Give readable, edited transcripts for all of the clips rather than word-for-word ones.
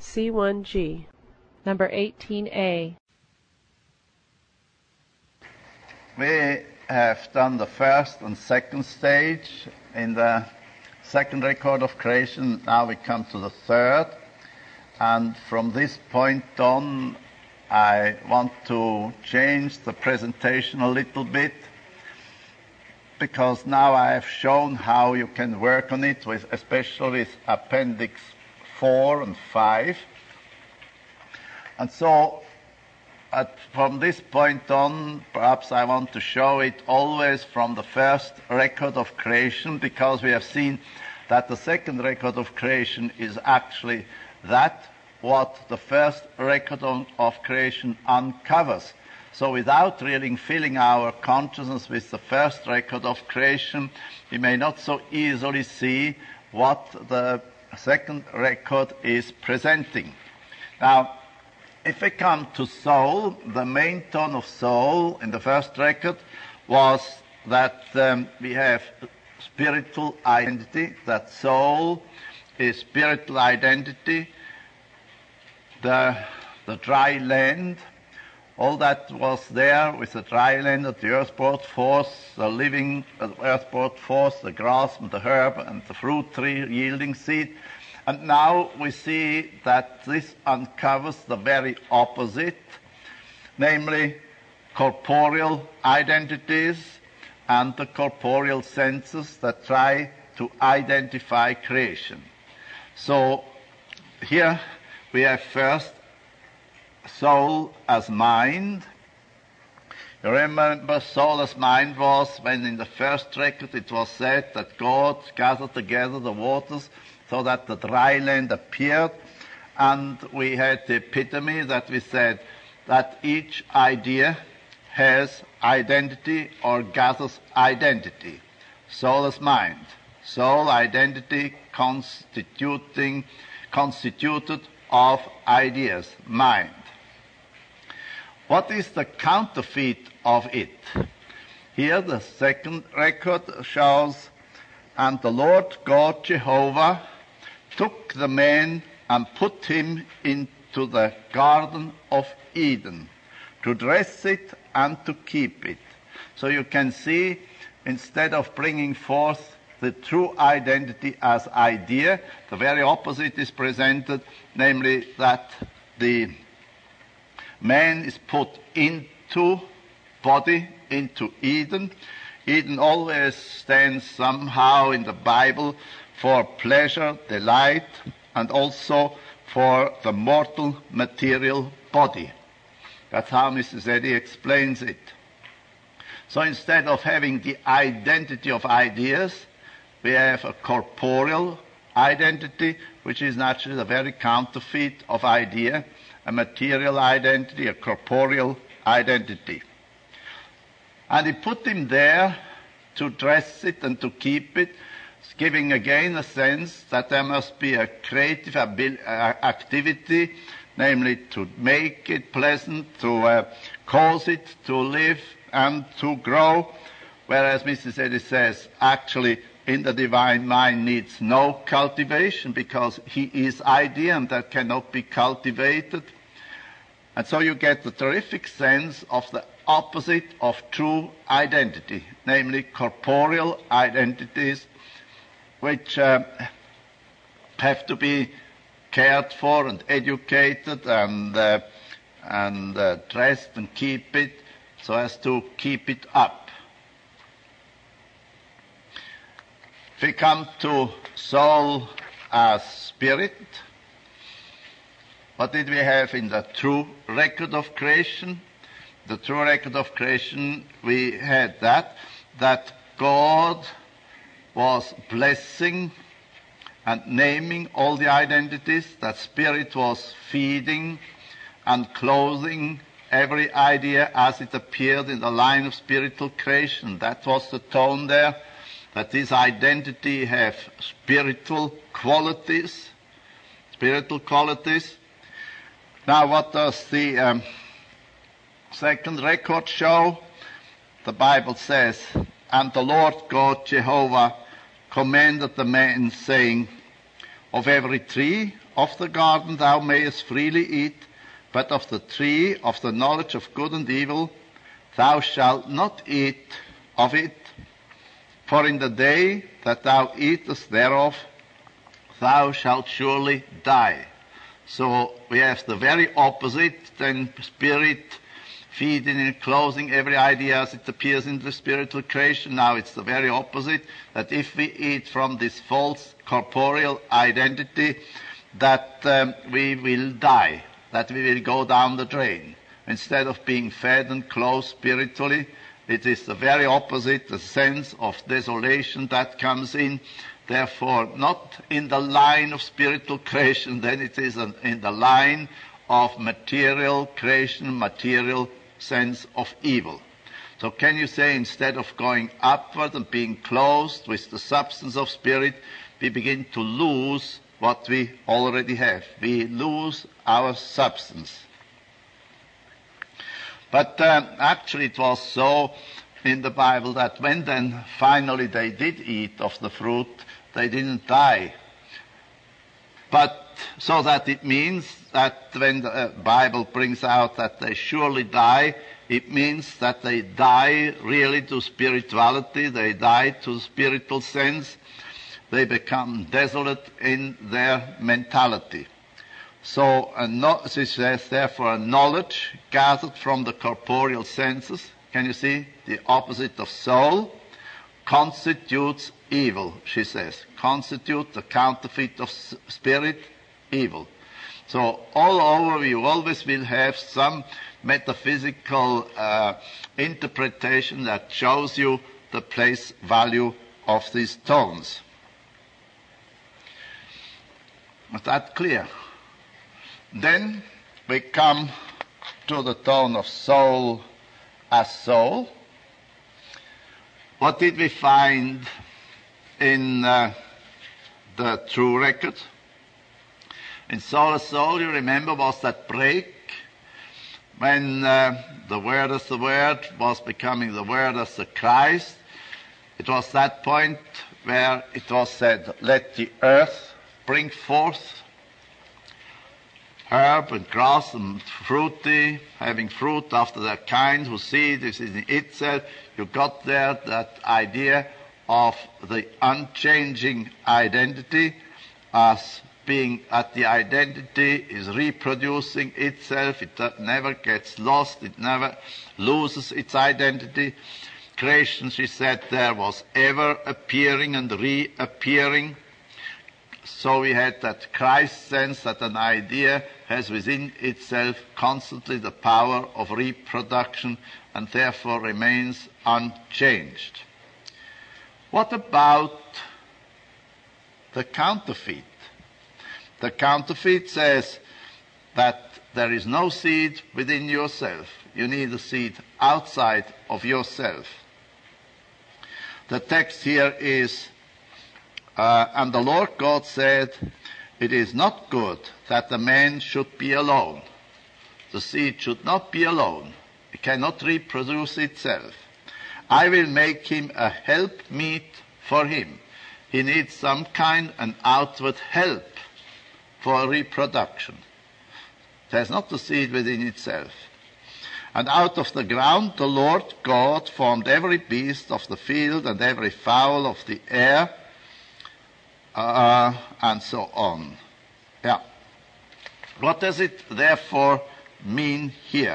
C1G. Number 18A. We have done the first and second stage in the second record of creation. Now we come to the third. And from this point on, I want to change the presentation a little bit, because now I have shown how you can work on it, especially with Appendix 4 and 5. And so, from this point on, perhaps I want to show it always from the first record of creation, because we have seen that the second record of creation is actually that what the first record of creation uncovers. So without really filling our consciousness with the first record of creation, we may not so easily see what the second record is presenting. Now, if we come to soul, the main tone of soul in the first record was that we have spiritual identity, that soul is spiritual identity, the dry land, all that was there with the dry land, the earth brought forth, the living earth brought forth, the grass and the herb and the fruit tree yielding seed. And now we see that this uncovers the very opposite, namely corporeal identities and the corporeal senses that try to identify creation. So here we have first soul as mind. You remember soul as mind was when in the first record it was said that God gathered together the waters so that the dry land appeared, and we had the epitome that we said that each idea has identity or gathers identity. Soul as mind. Soul identity constituted of ideas, mind. What is the counterfeit of it? Here the second record shows, and the Lord God Jehovah took the man and put him into the Garden of Eden to dress it and to keep it. So you can see, instead of bringing forth the true identity as idea, the very opposite is presented, namely that the man is put into body, into Eden. Eden always stands somehow in the Bible for pleasure, delight, and also for the mortal material body. That's how Mrs. Eddy explains it. So instead of having the identity of ideas, we have a corporeal identity, which is naturally the very counterfeit of idea, a material identity, a corporeal identity. And he put him there to dress it and to keep it, giving again a sense that there must be a creative activity, namely to make it pleasant, to cause it to live and to grow, whereas Mrs. Eddy says actually in the divine mind needs no cultivation because he is idea and that cannot be cultivated. And so you get the terrific sense of the opposite of true identity, namely corporeal identities which have to be cared for and educated and dressed and keep it so as to keep it up. If we come to soul as spirit, what did we have in the true record of creation? The true record of creation, we had that God was blessing and naming all the identities, that spirit was feeding and clothing every idea as it appeared in the line of spiritual creation. That was the tone there, that this identity have spiritual qualities. Now what does the second record show? The Bible says, and the Lord God Jehovah commanded the man, saying, of every tree of the garden thou mayest freely eat, but of the tree of the knowledge of good and evil thou shalt not eat of it, for in the day that thou eatest thereof thou shalt surely die. So we have the very opposite, then spirit feeding and closing every idea as it appears in the spiritual creation. Now it's the very opposite, that if we eat from this false corporeal identity, that we will die, that we will go down the drain. Instead of being fed and clothed spiritually, it is the very opposite, the sense of desolation that comes in. Therefore, not in the line of spiritual creation, then it is in the line of material creation, material sense of evil. So can you say, instead of going upward and being clothed with the substance of spirit, we begin to lose what we already have. We lose our substance. But actually it was so in the Bible that when then finally they did eat of the fruit, they didn't die. But so that it means that when the Bible brings out that they surely die, it means that they die really to spirituality, they die to spiritual sense, they become desolate in their mentality. So this says, therefore, a knowledge gathered from the corporeal senses, can you see, the opposite of soul, constitutes evil, she says. Constitute the counterfeit of spirit, evil. So all over you always will have some metaphysical interpretation that shows you the place value of these tones. Is that clear? Then we come to the tone of soul as soul. What did we find in the true record? In soul as soul, you remember, was that break when the Word as the Word was becoming the Word as the Christ. It was that point where it was said, let the earth bring forth herb and grass and fruity, having fruit after their kind, whose seed is in itself. You got there that idea of the unchanging identity as being that the identity is reproducing itself. It never gets lost. It never loses its identity. Creation, she said, there was ever appearing and reappearing. So we had that Christ sense that an idea has within itself constantly the power of reproduction and therefore remains unchanged. What about the counterfeit? The counterfeit says that there is no seed within yourself. You need a seed outside of yourself. The text here is, and the Lord God said, it is not good that the man should be alone. The seed should not be alone. It cannot reproduce itself. I will make him a helpmeet for him. He needs some kind of outward help for reproduction. There's not the seed within itself. And out of the ground the Lord God formed every beast of the field and every fowl of the air, and so on. Yeah. What does it therefore mean here?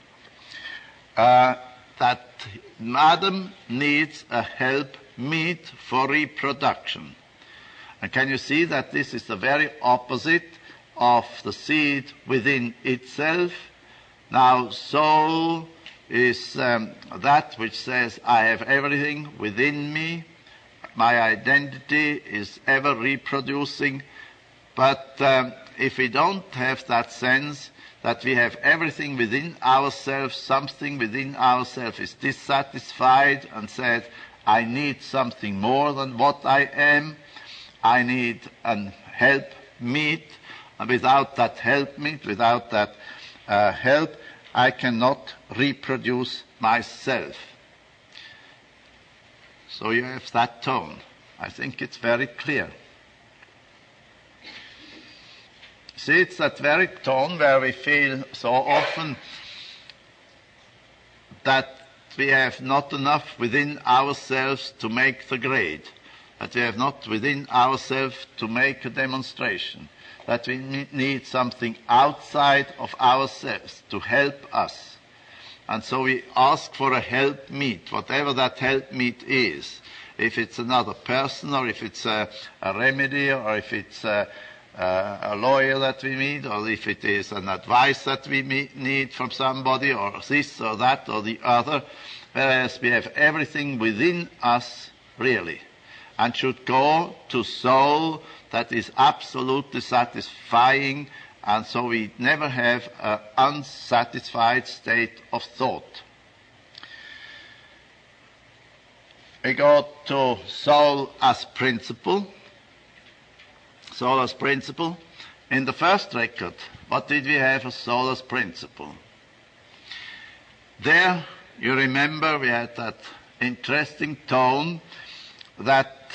That Adam needs a helpmeet for reproduction. And can you see that this is the very opposite of the seed within itself? Now, soul is that which says, I have everything within me. My identity is ever reproducing. But if we don't have that sense that we have everything within ourselves, something within ourselves is dissatisfied and said, I need something more than what I am. I need a helpmeet. And without that helpmeet, without that help, I cannot reproduce myself. So you have that tone. I think it's very clear. See, it's that very tone where we feel so often that we have not enough within ourselves to make the grade, that we have not within ourselves to make a demonstration, that we need something outside of ourselves to help us. And so we ask for a helpmeet, whatever that helpmeet is. If it's another person, or if it's a remedy, or if it's a lawyer that we meet, or if it is an advice that we need from somebody, or this or that or the other, whereas we have everything within us really, and should go to soul that is absolutely satisfying, and so we never have an unsatisfied state of thought. We go to soul as principle. Soul as principle. In the first record, what did we have as soul as principle? There, you remember, we had that interesting tone that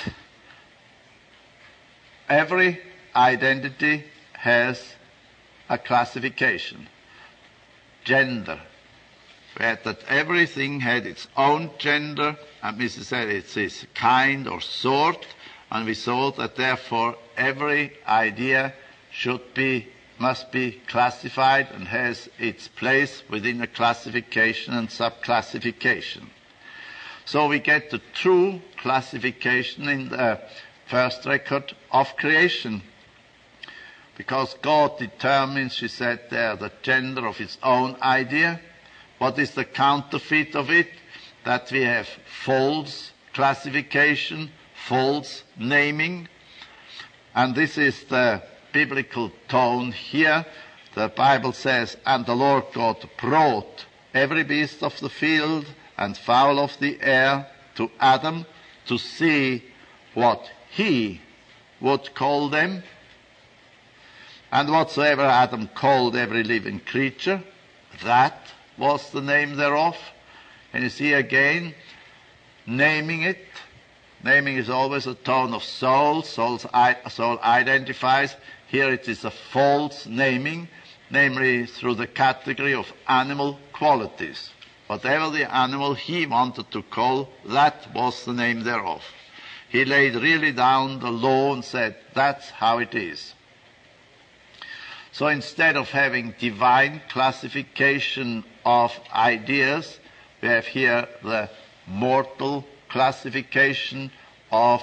every identity has a classification. Gender. We had that everything had its own gender, and Mrs. said it's its kind or sort, and we saw that therefore every idea must be classified and has its place within a classification and subclassification. So we get the true classification in the first record of creation, because God determines, she said there, the gender of its own idea. What is the counterfeit of it? That we have false classification, false naming. And this is the biblical tone here. The Bible says, "And the Lord God brought every beast of the field and fowl of the air to Adam to see what he would call them. And whatsoever Adam called every living creature, that was the name thereof." And you see again, naming it. Naming is always a tone of soul. Soul identifies. Here it is a false naming, namely through the category of animal qualities. Whatever the animal he wanted to call, that was the name thereof. He laid really down the law and said, that's how it is. So instead of having divine classification of ideas, we have here the mortal classification of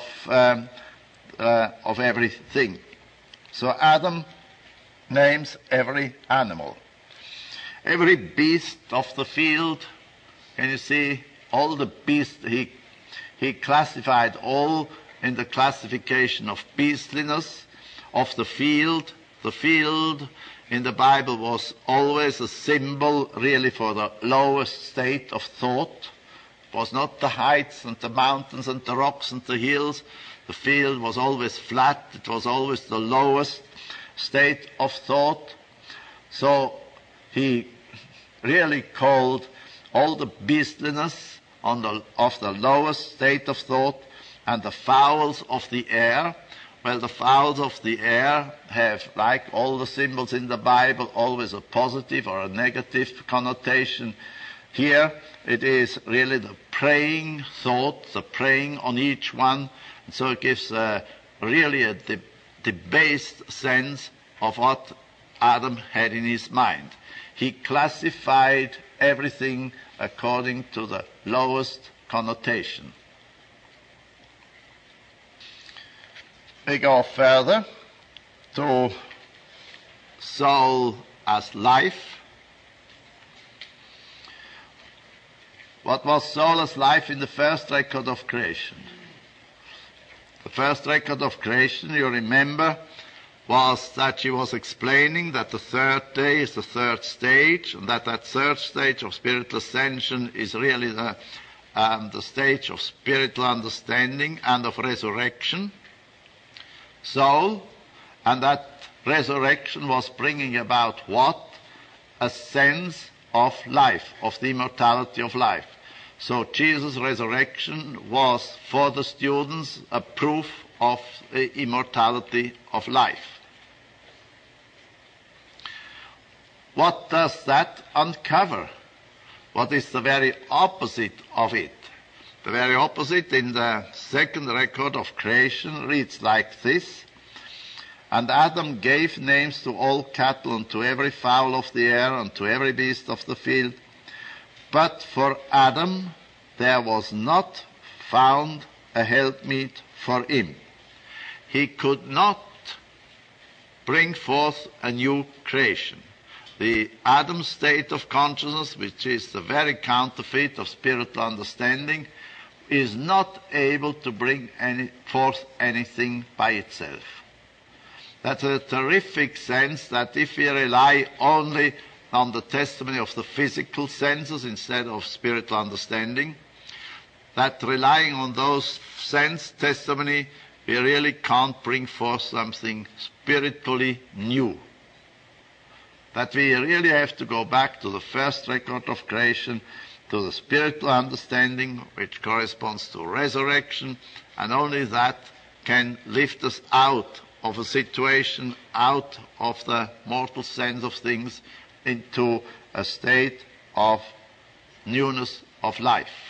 everything. So Adam names every animal, every beast of the field. Can you see all the beasts? He classified all in the classification of beastliness of the field. The field in the Bible was always a symbol really for the lowest state of thought. It was not the heights and the mountains and the rocks and the hills. The field was always flat. It was always the lowest state of thought. So he really called all the beastliness of the lowest state of thought, and the fowls of the air. Well, the fowls of the air have, like all the symbols in the Bible, always a positive or a negative connotation. Here it is really the preying thought, the preying on each one, and so it gives really a debased sense of what Adam had in his mind. He classified everything according to the lowest connotation. We go further to soul as life. What was soul as life in the first record of creation? The first record of creation, you remember, was that she was explaining that the third day is the third stage, and that third stage of spiritual ascension is really the stage of spiritual understanding and of resurrection. Soul, and that resurrection was bringing about what? A sense of life, of the immortality of life. So Jesus' resurrection was for the students a proof of the immortality of life. what does that uncover? What is the very opposite of it? The very opposite in the second record of creation reads like this: And Adam gave names to all cattle, and to every fowl of the air, and to every beast of the field. But for Adam there was not found a helpmeet for him. He could not bring forth a new creation. The Adam state of consciousness, which is the very counterfeit of spiritual understanding, is not able to bring forth anything by itself. That's a terrific sense that if we rely only on the testimony of the physical senses instead of spiritual understanding, that relying on those sense testimony, we really can't bring forth something spiritually new. That we really have to go back to the first record of creation, to the spiritual understanding, which corresponds to resurrection, and only that can lift us out of a situation, out of the mortal sense of things, into a state of newness of life.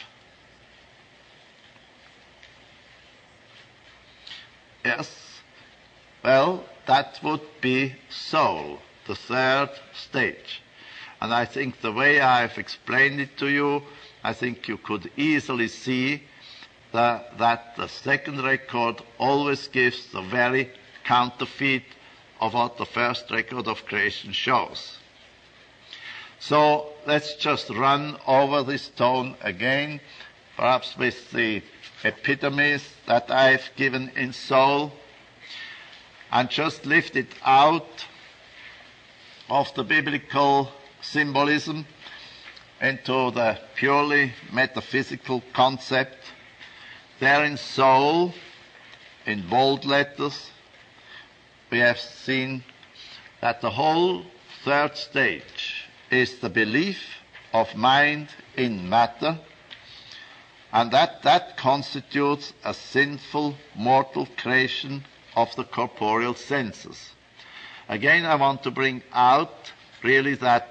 Yes, well, that would be soul, the third stage. And I think the way I've explained it to you, I think you could easily see that the second record always gives the very counterfeit of what the first record of creation shows. So let's just run over this stone again, perhaps with the epitomes that I've given in soul, and just lift it out of the biblical symbolism into the purely metaphysical concept. There in soul, in bold letters, we have seen that the whole third stage is the belief of mind in matter, and that constitutes a sinful, mortal creation of the corporeal senses. Again, I want to bring out really that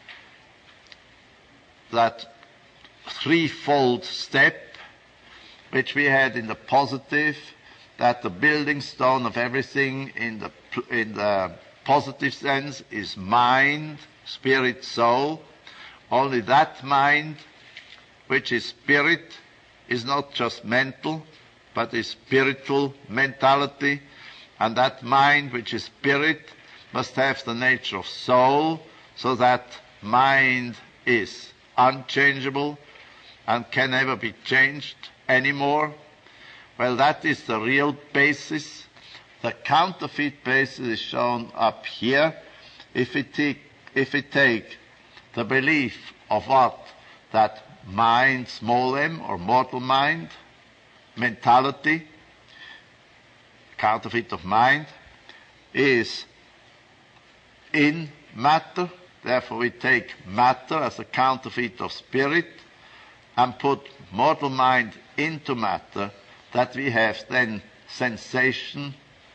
threefold step which we had in the positive, that the building stone of everything in the positive sense is mind, spirit, soul. Only that mind, which is spirit, is not just mental, but is spiritual mentality. And that mind, which is spirit, must have the nature of soul, so that mind is unchangeable and can never be changed anymore. Well, that is the real basis. The counterfeit basis is shown up here. If we take the belief of what? That mind, small m, or mortal mind, mentality, counterfeit of mind, is in matter. Therefore, we take matter as a counterfeit of spirit and put mortal mind into matter, that we have then sensation,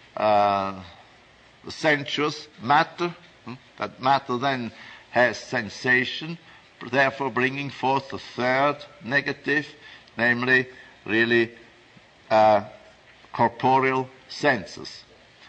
sensuous matter. That matter then has sensation, therefore bringing forth the third negative, namely really corporeal senses.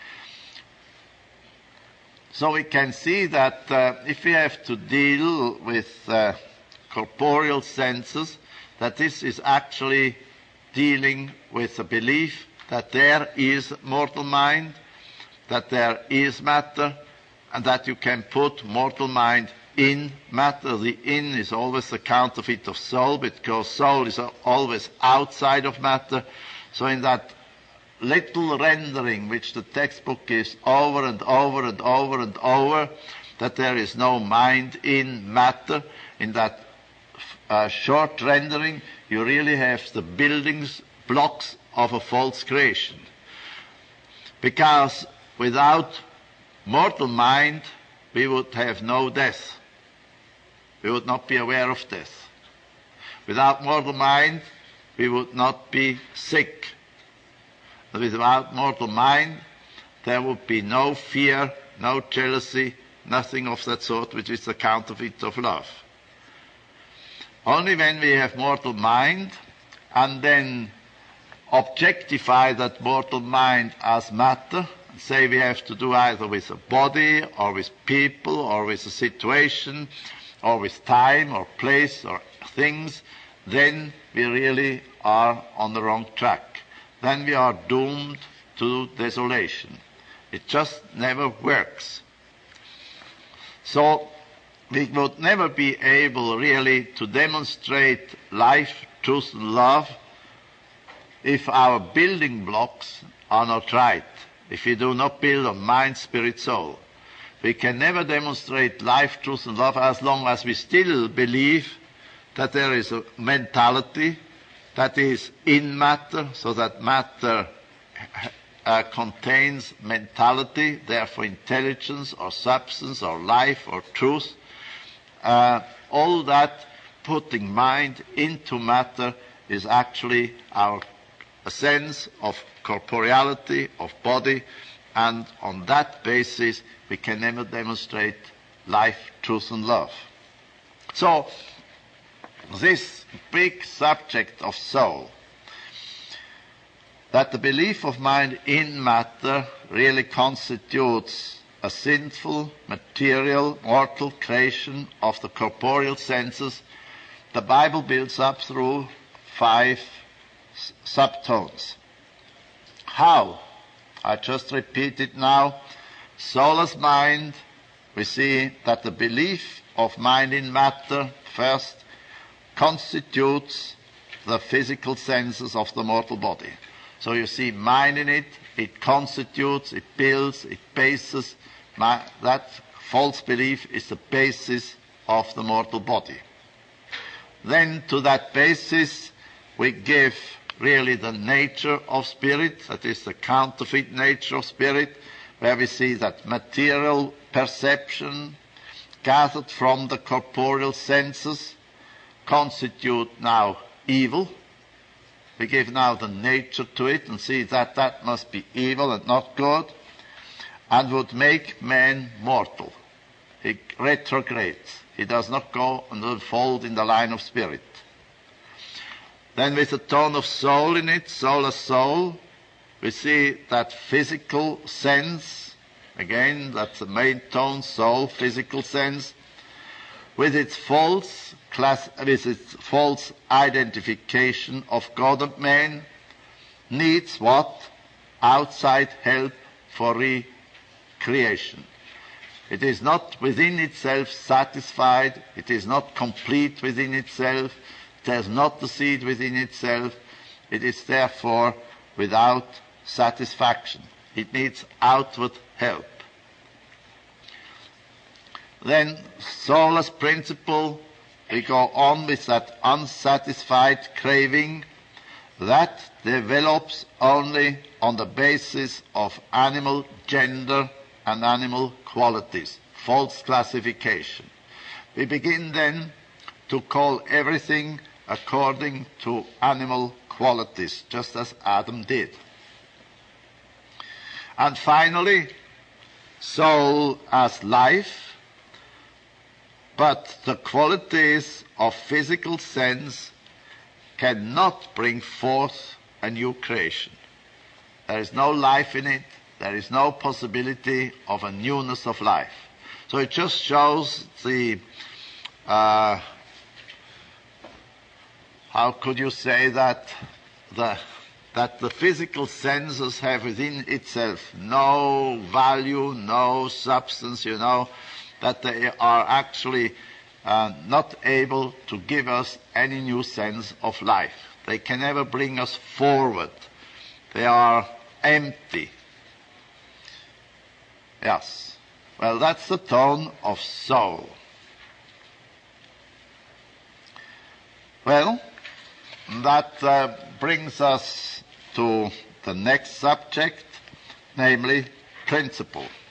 So we can see that if we have to deal with corporeal senses, that this is actually dealing with the belief that there is mortal mind, that there is matter, and that you can put mortal mind in matter. The in is always the counterfeit of soul, because soul is always outside of matter. So in that little rendering which the textbook gives over and over and over and over, that there is no mind in matter, in that short rendering, you really have the building blocks of a false creation. Because without mortal mind, we would have no death. We would not be aware of death. Without mortal mind, we would not be sick. Without mortal mind, there would be no fear, no jealousy, nothing of that sort, which is the counterfeit of love. Only when we have mortal mind and then objectify that mortal mind as matter, say we have to do either with a body or with people or with a situation or with time or place or things, then we really are on the wrong track. Then we are doomed to desolation. It just never works. So we would never be able really to demonstrate life, truth and love if our building blocks are not right, if we do not build on mind, spirit, soul. We can never demonstrate life, truth and love as long as we still believe that there is a mentality that is in matter, so that matter contains mentality, therefore intelligence or substance or life or truth. All that putting mind into matter is actually a sense of corporeality, of body, and on that basis we can never demonstrate life, truth and love. So this big subject of soul, that the belief of mind in matter really constitutes a sinful, material, mortal creation of the corporeal senses, the Bible builds up through 5 subtones. How? I just repeat it now. Soulless mind, we see that the belief of mind in matter first constitutes the physical senses of the mortal body. So you see mind in it, it constitutes, it builds, it bases. That false belief is the basis of the mortal body. Then to that basis we give really the nature of spirit, that is the counterfeit nature of spirit, where we see that material perception gathered from the corporeal senses constitute now evil. We give now the nature to it and see that that must be evil and not good, and would make man mortal. He retrogrades. He does not go and unfold in the line of spirit. Then with a tone of soul in it, soulless soul, we see that physical sense, again, that's the main tone, soul, physical sense, with its false identification of God and man, needs what? Outside help for recreation. It is not within itself satisfied, it is not complete within itself, it has not the seed within itself, it is therefore without satisfaction. It needs outward help. Then, soulless principle, we go on with that unsatisfied craving that develops only on the basis of animal gender and animal qualities, false classification. We begin then to call everything according to animal qualities, just as Adam did. And finally, soul as life, but the qualities of physical sense cannot bring forth a new creation. There is no life in it. There is no possibility of a newness of life. So it just shows the, how could you say that the physical senses have within itself no value, no substance, that they are actually not able to give us any new sense of life. They can never bring us forward. They are empty. Yes. Well, that's the tone of soul. Well, that brings us to the next subject, namely principle.